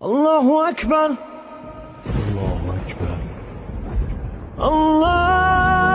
الله اکبر، الله اکبر. الله.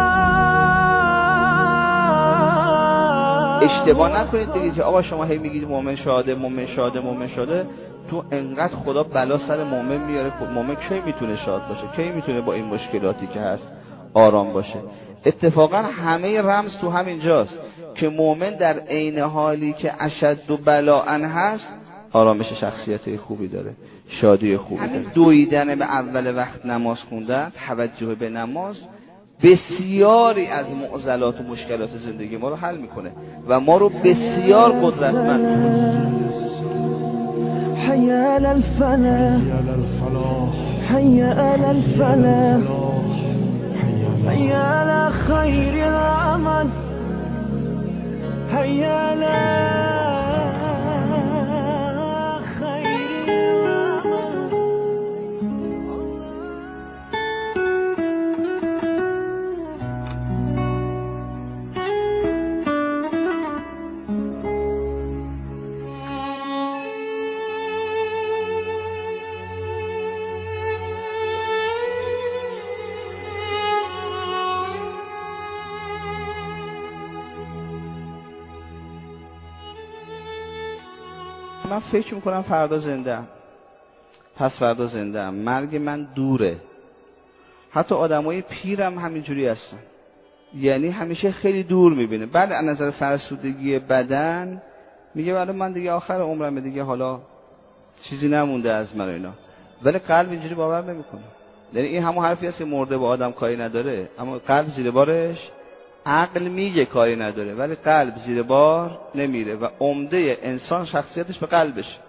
اشتباه نکنید دیگه که آقا شما هی میگید مؤمن شاده مؤمن شاده مؤمن شاده، تو انقدر خدا بلا سر مؤمن میاره. مؤمن کی میتونه شاد باشه؟ کی میتونه با این مشکلاتی که هست آرام باشه؟ اتفاقا همه رمز تو همین جاست که مؤمن در عین حالی که اشد و بلاءن هست آرامش شخصیت خوبی داره، شادی خوبی داره. دویدن به اول وقت نماز خوندن، توجه به نماز بسیاری از معضلات و مشکلات زندگی ما رو حل میکنه و ما رو بسیار قدرتمند میکنه. حي على الفلاح، حي على الفلاح، حي على خير العمل، حي على خير العمل. من فکر میکنم فردا زنده‌ام، پس فردا زنده‌ام، مرگ من دوره. حتی آدمای پیرم همینجوری هستن، یعنی همیشه خیلی دور میبینه. بعد از نظر فرسودگی بدن میگه ولی من دیگه آخر عمرم دیگه، حالا چیزی نمونده از من اینا، ولی قلب اینجوری باور نمیکنه. یعنی این همون حرفی هست که مرده با آدم کاری نداره، اما قلب زیر بارش عقل میگه کاری نداره، ولی قلب زیر بار نمیره و عمده انسان شخصیتش به قلبش.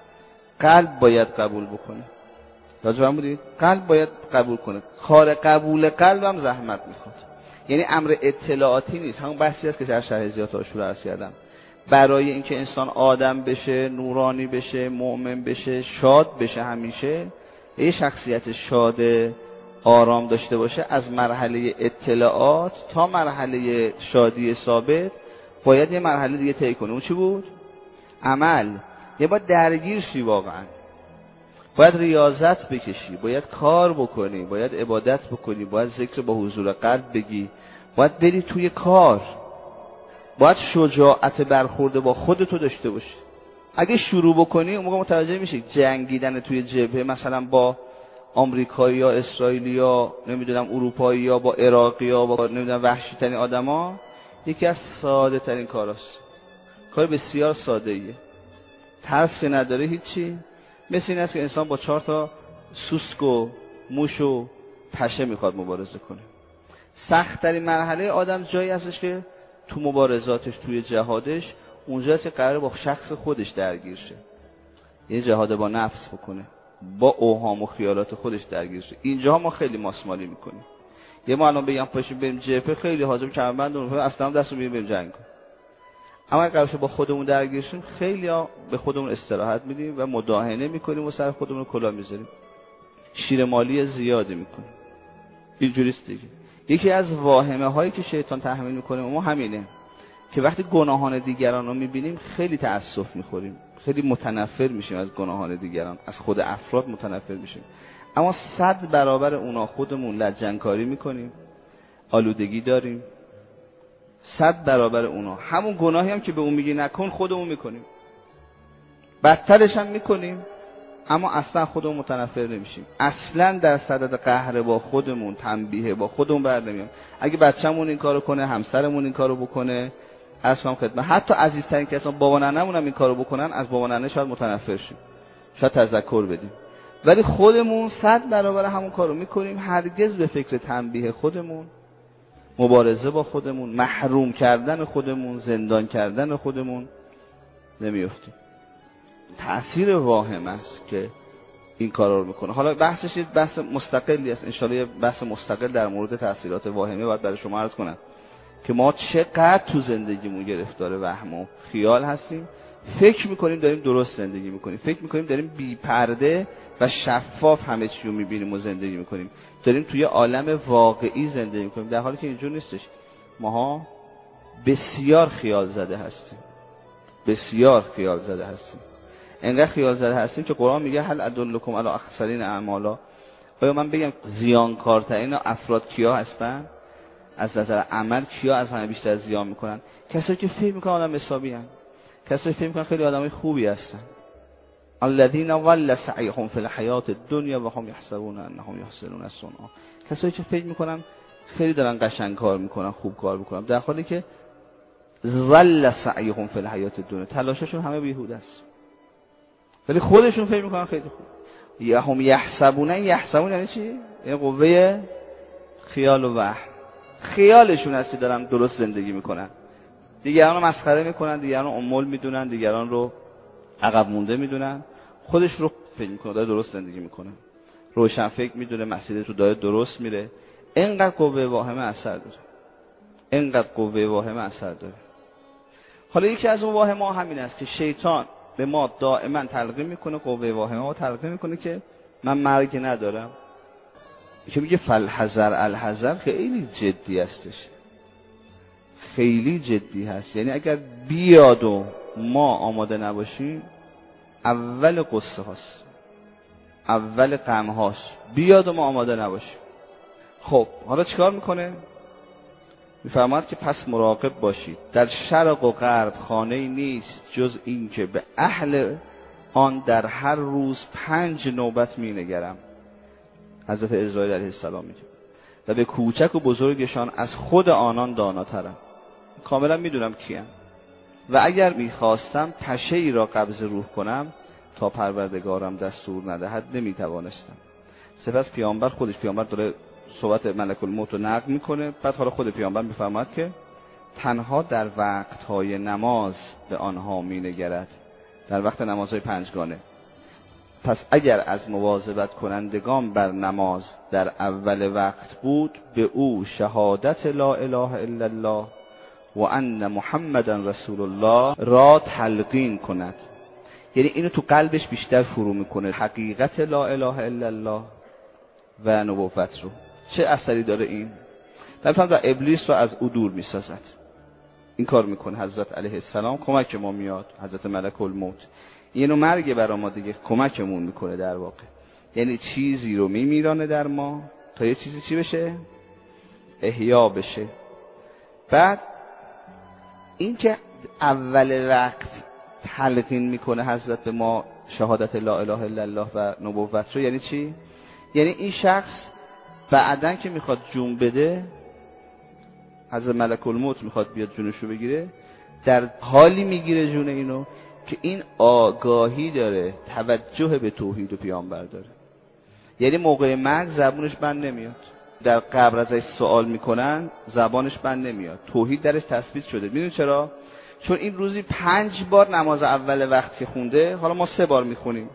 قلب باید قبول بکنه. راجع بودید؟ قلب باید قبول کنه. کار قبول قلبم زحمت میخواد. یعنی امر اطلاعاتی نیست. همون بحثی است که در شرح زیات عاشور عرض کردم. برای اینکه انسان آدم بشه، نورانی بشه، مؤمن بشه، شاد بشه، همیشه یه شخصیت شاد آرام داشته باشه، از مرحله اطلاعات تا مرحله شادی ثابت باید یه مرحله دیگه طی کنه. اون چی بود؟ عمل. یه باید درگیر شی، واقعا باید ریاضت بکشی، باید کار بکنی، باید عبادت بکنی، باید ذکر با حضور قلب بگی، باید بری توی کار، باید شجاعت برخورده با خودتو داشته باشی. اگه شروع بکنی اون موقع متوجه میشی جنگیدن توی جبهه مثلا با آمریکایی یا اسرائیلی یا نمیدونم اروپایی یا با عراقی یا با نمیدونم وحشی ترین آدما یکی از ساده ترین کاراست. کار بسیار ساده ایه، ترس که نداره هیچی. مثل این است که انسان با 4 تا سوسک و موش و پشه میخواد مبارزه کنه. سخت ترین مرحله آدم جایی هستش که تو مبارزاتش، توی جهادش، اونجاست که قراره با شخص خودش درگیر شه، یه جهاد با نفس بکنه، با اوهام و خیالات خودش درگیر شه. اینجا ما خیلی ماسمالی میکنیم. یه ما الان بگم پاشیم بریم جبهه، خیلی حاضر کمربند اون اصلا دستو بریم جنگ کنیم. اما اگه قراره با خودمون درگیر شیم، خیلی‌ها به خودمون استراحت میدیم و مداهنه میکنیم و سر خودمون کلاه میذاریم، شیر مالی زیادی میکنیم. اینجوریست دیگه. یکی از واهمه هایی که شیطان تحمیل میکنه ما همینه که وقتی گناهان دیگران رو میبینیم خیلی تأسف میخوریم، خیلی متنفر میشیم از گناهان دیگران، از خود افراد متنفر میشیم. اما 100 برابر اونا خودمون لجنکاری میکنیم، آلودگی داریم. 100 برابر اونا همون گناهی هم که به اون میگی نکن خودمون میکنیم، بدترش هم میکنیم، اما اصلا خودمون متنفر نمیشیم. اصلا در صدد قهر با خودمون، تنبیه با خودمون بردمیم. اگه بچه‌مون این کارو کنه، همسرمون این کارو بکنه، اصلا خدمت، حتی عزیزترین کسان بابا ننه‌مون هم این کارو بکنن، از بابا ننه شاید متنفر شیم، شاید تذکر بدیم، ولی خودمون 100 برابر همون کارو میکنیم. هرگز به فکر تنبیه خودمون، مبارزه با خودمون، محروم کردن خودمون، زندان کردن خودمون نمیافتیم. تأثیر واهم است که این کارا رو میکنه. حالا بحثش یه بحث مستقلی است، ان شاءالله یه بحث مستقل در مورد تأثیرات واهمه باید برای شما عرض کنم که ما چقدر تو زندگیمون گرفتار وهم و خیال هستیم. فکر میکنیم داریم درست زندگی میکنیم، فکر میکنیم داریم بی پرده و شفاف همه چی رو میبینیم و زندگی میکنیم، داریم توی عالم واقعی زندگی میکنیم، در حالی که اینجور نیستش. ماها بسیار خیال زده هستیم، بسیار خیال زده هستیم. انقدر خیال زده هستیم که قرآن میگه هل ادلکم علی اخسرین اعمالا، آیا من بگم زیانکارترین افراد کیا هستن؟ از نظر عمل کیا از همه بیشتر زیان میکنن؟ کسایی که فکر میکنن آدم حسابی ان، کسایی فکر میکنن خیلی آدمای خوبی هستن. الذين ضل سعيهم في الحياة الدنيا وهم يحسبون انهم يحسنون صنعا، کسایی که فکر میکنن خیلی دارن قشنگ کار میکنن، خوب کار میکنن، در حالی که ضل سعيهم في الحياة الدنيا، تلاششون همه بیهوده است، ولی خودشون فکر میکنن خیلی خوب. هم یحسبون یعنی چی؟ یعنی قوه خیال و وهم. خیالشون هست که دارن درست زندگی میکنن، دیگران رو مسخره میکنن، دیگران رو امول میدونن، دیگران رو عقب مونده میدونن، خودش رو فکر میکنه داره درست زندگی میکنه، روشن فکر میدونه مسیرش رو داره درست میره. اینقدر قوه واهمه اثر داره، اینقدر قوه واهمه اثر داره. حالا یکی از اون واهمه ها همین است که شیطان به ما دائما تلقین میکنه، قوه واهمه ها تلقین میکنه که من مرگ ندارم، که میگه فالحذر الحذر، خیلی جدی هستش، خیلی جدی هست. یعنی اگر بیاد و ما آماده نباشیم، اول قصه هاست، اول غم هاست، بیاد و ما آماده نباشیم. خب حالا چیکار میکنه؟ میفرماید که پس مراقب باشید، در شرق و غرب خانه‌ای نیست جز این که به اهل آن در هر روز 5 نوبت مینگرم. حضرت عزراییل علیه السلام میگه و به کوچک و بزرگشان از خود آنان داناترم، کاملا میدونم کیم، و اگر میخواستم پشه ای را قبض روح کنم تا پروردگارم دستور ندهد نمیتوانستم. سپس پیامبر خودش، پیامبر داره صحبت ملک الموت رو نقل میکنه، بعد حالا خود پیامبر میفرماید که تنها در وقتهای نماز به آنها مینگرد، در وقت نمازهای 5 گانه. پس اگر از مواظبت کنندگان بر نماز در اول وقت بود، به او شهادت لا اله الا الله و ان محمدا رسول الله را تلقین کند. یعنی اینو تو قلبش بیشتر فرو میکنه، حقیقت لا اله الا الله و نبوت رو. چه اثری داره این؟ من فهمیدم ابلیس رو از او دور میسازد. این کار میکنه حضرت علیه السلام، کمک ما میاد، حضرت ملک الموت اینو مرگ برا ما دیگه کمکمون میکنه در واقع. یعنی چیزی رو میمیرانه در ما تا یه چیزی چی بشه؟ احیا بشه. بعد این که اول وقت تلقین میکنه حضرت به ما شهادت لا اله الا الله و نبوت رو، یعنی چی؟ یعنی این شخص بعدن که میخواد جون بده، حضرت ملک الموت میخواد بیاد جونشو بگیره، در حالی میگیره جون اینو که این آگاهی داره، توجه به توحید و پیامبر داره. یعنی موقع مرگ زبانش بند نمیاد، در قبر ازش سوال میکنن زبانش بند نمیاد، توحید درش تثبیت شده. میدونی چرا؟ چون این روزی 5 بار نماز اول وقت که خونده، حالا ما 3 بار میخونیم،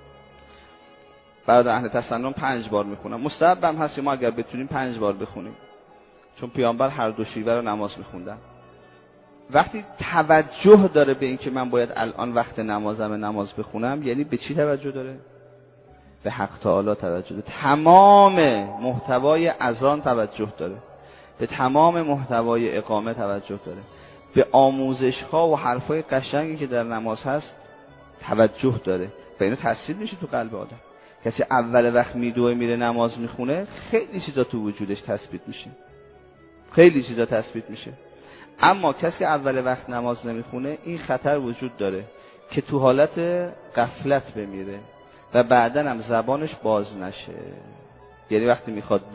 برای اهل تسنن 5 بار میخونن، مستحب هم هست ما اگر بتونیم 5 بار بخونیم، چون پیامبر هر دو شیوه رو نماز میخوندن. وقتی توجه داره به این که من باید الان وقت نماز بخونم، یعنی به چی توجه داره؟ به حق تعالی توجه داره، تمام محتوای اذان توجه داره، به تمام محتوای اقامه توجه داره، به آموزش ها و حرفای قشنگی که در نماز هست توجه داره و اینو تاثیر میشه تو قلب آدم. کسی اول وقت میدوه میره نماز میخونه، خیلی چیزا تو وجودش تثبیت میشه، خیلی چیزا تثبیت میشه. اما کسی که اول وقت نماز نمیخونه، این خطر وجود داره که تو حالت غفلت بمیره و بعدن هم زبانش باز نشه. یعنی وقتی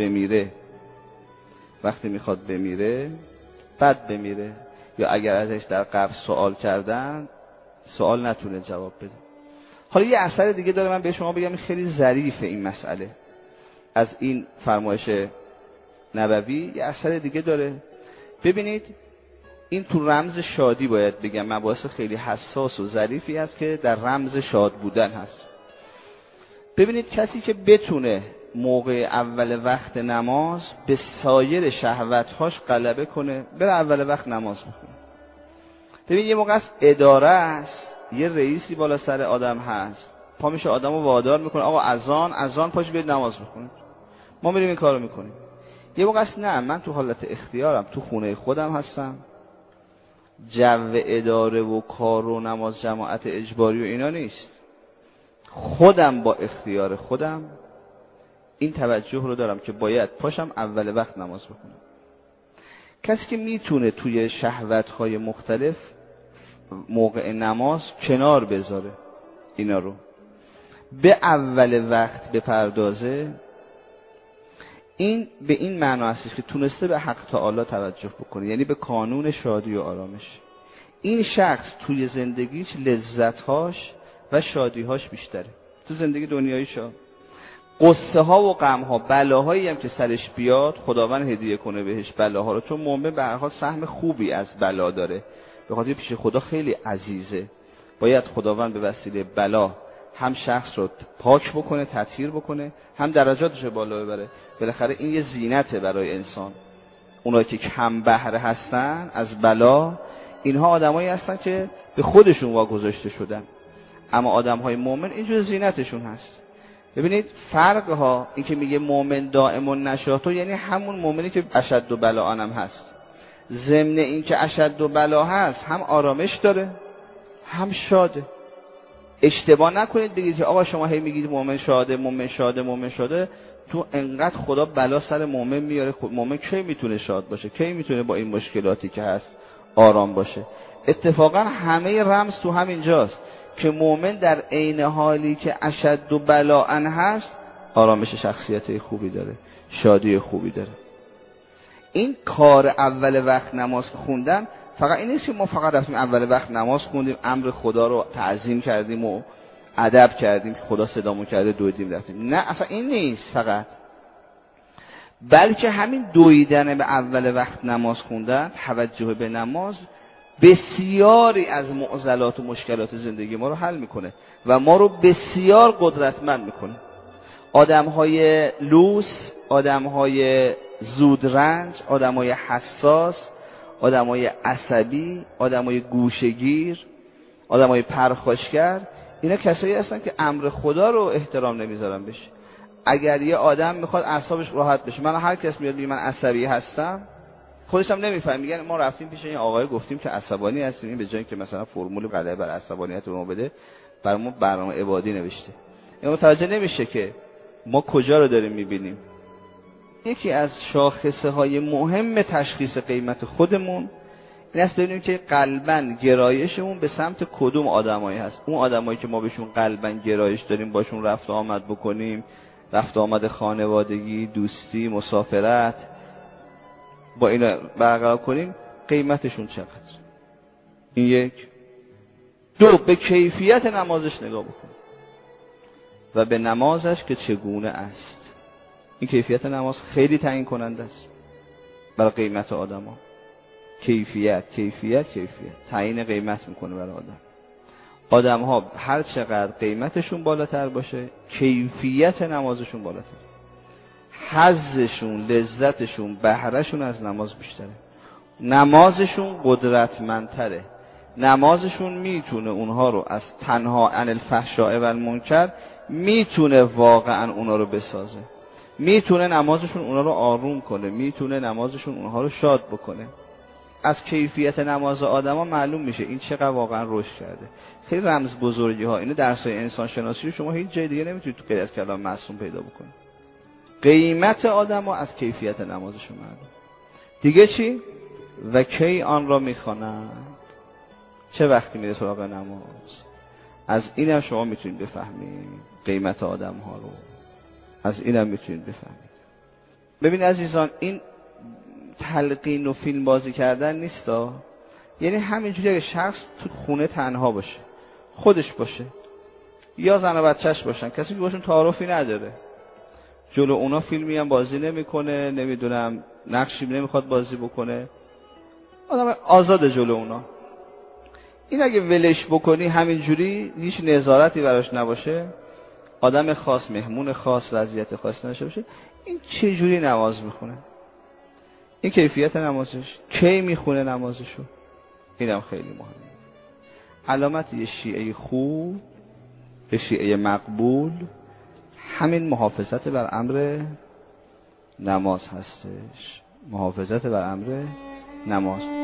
میخواد بمیره بعد بمیره، یا اگر ازش در قبر سوال کردن سوال نتونه جواب بده. حالا یه اثر دیگه داره، من به شما بگم این خیلی ظریفه این مسئله از این فرمایش نبوی. یه اثر دیگه داره، ببینید این تو رمز شادی باید بگم، مباحث خیلی حساس و ظریفی است که در رمز شاد بودن هست. ببینید کسی که بتونه موقع اول وقت نماز به سایر شهوت‌هاش غلبه کنه، بره اول وقت نماز بخونه. ببین یه موقع اداره است، یه رئیسی بالا سر آدم هست، پا میشه آدمو وادار میکنه آقا اذان پاش بیاد نماز بخونید، ما میریم این کارو میکنیم. یه موقع است نه، من تو حالت اختیارم، تو خونه خودم هستم، جو اداره و کار و نماز جماعت اجباری و اینا نیست. خودم با اختیار خودم این توجه رو دارم که باید پاشم اول وقت نماز بخونم. کسی که میتونه توی شهوت‌های مختلف موقع نماز کنار بذاره اینا رو، به اول وقت بپردازه، این به این معنا هستش که تونسته به حق تعالی توجه بکنه، یعنی به قانون شادی و آرامش. این شخص توی زندگیش لذت‌هاش و شادی‌هاش بیشتره. تو زندگی دنیاییشا قصه ها و غم ها، بلاهایی هم که سرش بیاد خداوند هدیه کنه بهش بلاها رو، چون مؤمن به هر حال سهم خوبی از بلا داره، به خاطر پیش خدا خیلی عزیزه. باید خداوند به وسیله بلا هم شخص رو پاک بکنه، تطهیر بکنه، هم درجاتش رو بالا ببره. بالاخره این یه زینته برای انسان. اونایی که کم بهره هستن از بلا، اینها آدمایی هستن که به خودشون واگذاشته شدن، اما آدم‌های مؤمن اینجور زینتشون هست. ببینید فرق ها، این که میگه مؤمن دائم النشاط، یعنی همون مؤمنی که اشد و بلا هم هست. ضمن این که اشد و بلا هست هم آرامش داره هم شاده. اشتباه نکنید بگید که آقا شما هی میگید مؤمن شاده مؤمن شاده مؤمن شاده، تو انقدر خدا بلا سر مؤمن میاره. مؤمن کی میتونه شاد باشه؟ کی میتونه با این مشکلاتی که هست آرام باشه؟ اتفاقا همه رمز تو همینجاست که مؤمن در عین حالی که اشد و بلاء هست آرامش شخصیت خوبی داره، شادی خوبی داره. این کار اول وقت نماز خوندن فقط این نیست که ما فقط رفتیم اول وقت نماز خوندیم، امر خدا رو تعظیم کردیم و ادب کردیم که خدا صدامون کرده دویدیم رفتیم. نه، اصلا این نیست فقط، بلکه همین دویدن به اول وقت نماز خوندن، توجه به نماز، بسیاری از معضلات و مشکلات زندگی ما رو حل میکنه و ما رو بسیار قدرتمند میکنه. آدم‌های لوس، آدم‌های زودرنج، آدم‌های حساس، آدم‌های عصبی، آدم‌های گوشه‌گیر، آدم‌های پرخاشگر، اینا کسایی هستن که امر خدا رو احترام نمیذارن بشه. اگر یه آدم میخواد اعصابش راحت بشه، من هر کس میاد میگه من عصبی هستم، خودش هم نمیفهم، میگن ما رفتیم پیش این آقای گفتیم که عصبانی هستیم، این به جای اینکه مثلا فرمول غلبه بر عصبانیت رو بده برامون برنامه عبادی نوشته. این متوجه نمیشه که ما کجا رو داریم میبینیم. یکی از شاخصه های مهم تشخیص قیمت خودمون این است ببینیم که قلباً گرایشمون به سمت کدوم آدمایی هست. اون آدمایی که ما بهشون قلباً گرایش داریم، باشون رفت آمد بکنیم، رفت آمد خانوادگی، دوستی، مسافرت، با اینا برقرار کنیم، قیمتشون چقدر؟ این یک. دو، به کیفیت نمازش نگاه بکن و به نمازش که چگونه است. این کیفیت نماز خیلی تعیین کننده است برای قیمت آدم‌ها. کیفیت تعیین قیمت میکنه برای آدم‌ها. هر چقدر قیمتشون بالاتر باشه، کیفیت نمازشون بالاتر، حظشون، لذتشون، بهرهشون از نماز بیشتره، نمازشون قدرتمندتره، نمازشون میتونه اونها رو از تنها عن الفحشاء و المنکر، میتونه واقعا اونها رو بسازه، میتونه نمازشون اونها رو آروم کنه، میتونه نمازشون اونها رو شاد بکنه. از کیفیت نماز آدما معلوم میشه این چقدر واقعا رشد کرده. خیلی رمز بزرگی ها، اینو درسای انسان شناسی رو شما هیچ جای دیگه نمیتونید تو غیر از کلام معصوم پیدا بکنید. قیمت آدما از کیفیت نمازشون معلوم. دیگه چی؟ و کی آن را میخوانند، چه وقتی میره سراغ نماز. از اینم شما میتونید بفهمید قیمت آدم ها رو، از اینم میتونید بفهمید. ببین عزیزان، این تلقین و فیلم بازی کردن نیستا. یعنی همینجوری اگه شخص تو خونه تنها باشه، خودش باشه، یا زن و بچهش باشن، کسی که باشون تعارفی نداره، جلو اونا فیلمی هم بازی نمیکنه، نمیدونم نقشی نمیخواد بازی بکنه، آدم آزاد جلو اونا. این اگه ولش بکنی همینجوری، هیچ نظارتی براش نباشه، آدم خاص، مهمون خاص، وضعیت خاص نشه باشه، این چه جوری نماز میخونه؟ این کیفیت نمازش، کی میخونه نمازشو، اینم خیلی مهمه. علامت یه شیعه خوب، یه شیعه مقبول، همین محافظت بر امر نماز هستش. محافظت بر امر نماز.